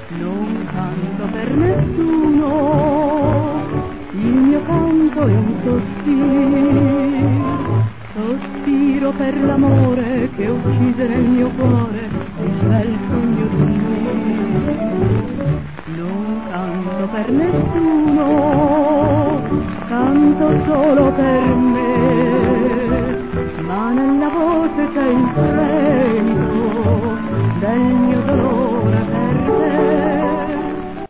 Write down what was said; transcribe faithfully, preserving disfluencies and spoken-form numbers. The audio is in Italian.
Non canto per nessuno, il mio canto è un sospiro, sospiro per l'amore che uccide nel mio cuore il bel sogno di lui. Non canto per nessuno, canto solo per me, ma nella voce c'è il fremito del mio